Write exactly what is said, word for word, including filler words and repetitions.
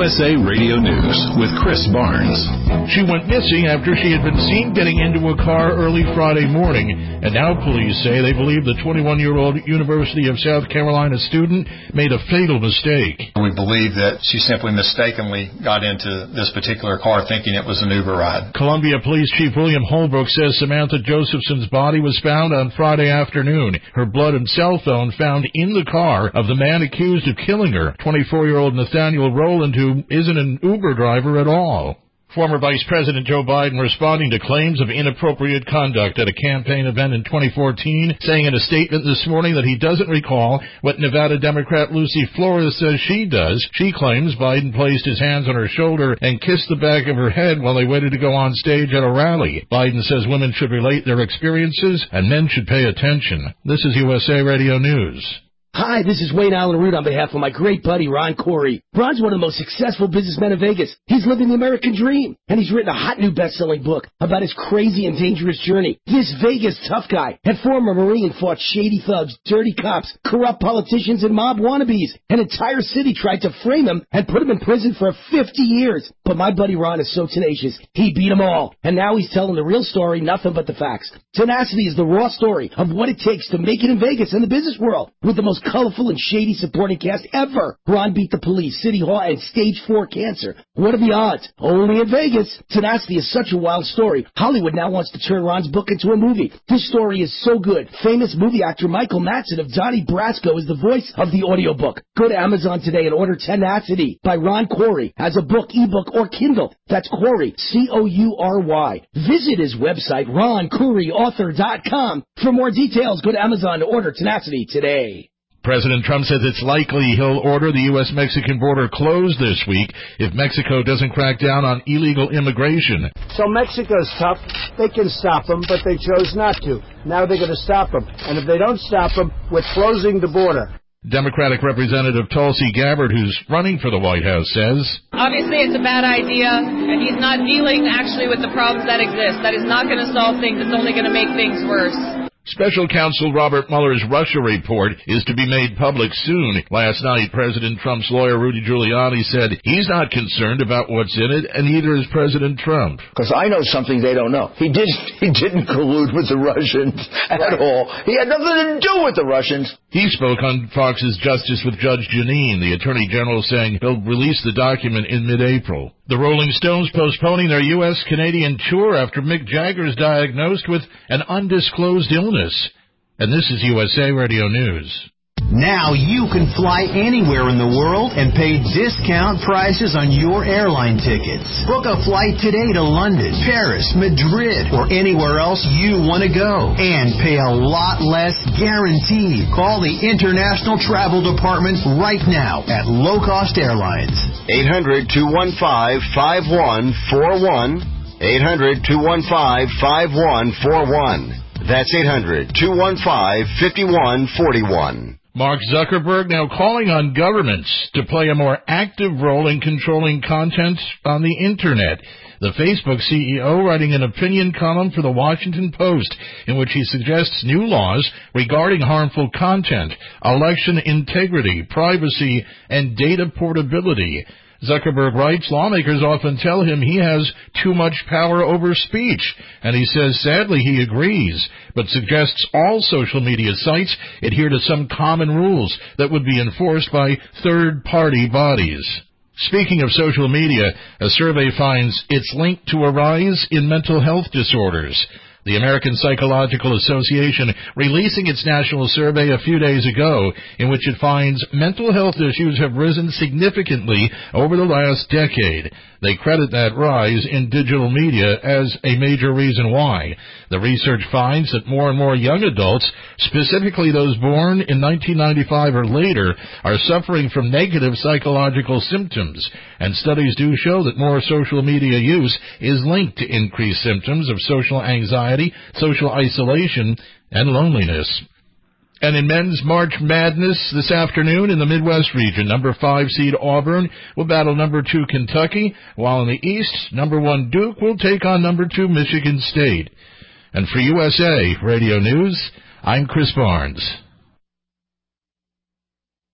U S A Radio News with Chris Barnes. She went missing after she had been seen getting into a car early Friday morning, and now police say they believe the twenty-one-year-old University of South Carolina student made a fatal mistake. We believe that she simply mistakenly got into this particular car thinking it was an Uber ride. Columbia Police Chief William Holbrook says Samantha Josephson's body was found on Friday afternoon. Her blood and cell phone found in the car of the man accused of killing her, twenty-four-year-old Nathaniel Rowland, who isn't an Uber driver at all. Former Vice President Joe Biden responding to claims of inappropriate conduct at a campaign event in twenty fourteen, saying in a statement this morning that he doesn't recall what Nevada Democrat Lucy Flores says she does. She claims Biden placed his hands on her shoulder and kissed the back of her head while they waited to go on stage at a rally. Biden says women should relate their experiences and men should pay attention. This is U S A Radio News. Hi, this is Wayne Allen Root on behalf of my great buddy, Ron Corey. Ron's one of the most successful businessmen in Vegas. He's living the American dream, and he's written a hot new best-selling book about his crazy and dangerous journey. This Vegas tough guy and former Marine fought shady thugs, dirty cops, corrupt politicians, and mob wannabes. An entire city tried to frame him and put him in prison for fifty years. But my buddy Ron is so tenacious, he beat them all. And now he's telling the real story, nothing but the facts. Tenacity is the raw story of what it takes to make it in Vegas and the business world, with the most colorful and shady supporting cast ever. Ron beat the police, City Hall, and stage four cancer. What are the odds? Only in Vegas. Tenacity is such a wild story. Hollywood now wants to turn Ron's book into a movie. This story is so good. Famous movie actor Michael Madsen of Donnie Brasco is the voice of the audiobook. Go to Amazon today and order Tenacity by Ron Corey as a book, ebook, or Kindle. That's Corey, C O U R Y. Visit his website, ron corey author dot com. For more details, go to Amazon to order Tenacity today. President Trump says it's likely he'll order the U S Mexican border closed this week if Mexico doesn't crack down on illegal immigration. So Mexico's tough. They can stop them, but they chose not to. Now they're going to stop them. And if they don't stop them, we're closing the border. Democratic Representative Tulsi Gabbard, who's running for the White House, says, obviously it's a bad idea, and he's not dealing actually with the problems that exist. That is not going to solve things. It's only going to make things worse. Special Counsel Robert Mueller's Russia report is to be made public soon. Last night, President Trump's lawyer Rudy Giuliani said he's not concerned about what's in it, and neither is President Trump. Because I know something they don't know. He did. He didn't collude with the Russians at all. He had nothing to do with the Russians. He spoke on Fox's Justice with Judge Jeanine, the Attorney General, saying he'll release the document in mid-April. The Rolling Stones postponing their U S Canadian tour after Mick Jagger is diagnosed with an undisclosed illness. And this is U S A Radio News. Now you can fly anywhere in the world and pay discount prices on your airline tickets. Book a flight today to London, Paris, Madrid, or anywhere else you want to go. And pay a lot less guaranteed. Call the International Travel Department right now at Low Cost Airlines. eight hundred, two one five, five one four one. eight hundred, two one five, five one four one. That's eight hundred, two one five, five one four one. Mark Zuckerberg now calling on governments to play a more active role in controlling content on the Internet. The Facebook C E O writing an opinion column for the Washington Post in which he suggests new laws regarding harmful content, election integrity, privacy, and data portability. Zuckerberg writes, lawmakers often tell him he has too much power over speech, and he says sadly he agrees, but suggests all social media sites adhere to some common rules that would be enforced by third-party bodies. Speaking of social media, a survey finds it's linked to a rise in mental health disorders. The American Psychological Association releasing its national survey a few days ago in which it finds mental health issues have risen significantly over the last decade. They credit that rise in digital media as a major reason why. The research finds that more and more young adults, specifically those born in nineteen ninety-five or later, are suffering from negative psychological symptoms, and studies do show that more social media use is linked to increased symptoms of social anxiety, social isolation, and loneliness. And in men's March Madness this afternoon in the Midwest region, number five seed Auburn will battle number two Kentucky, while in the East, number one Duke will take on number two Michigan State. And for U S A Radio News, I'm Chris Barnes.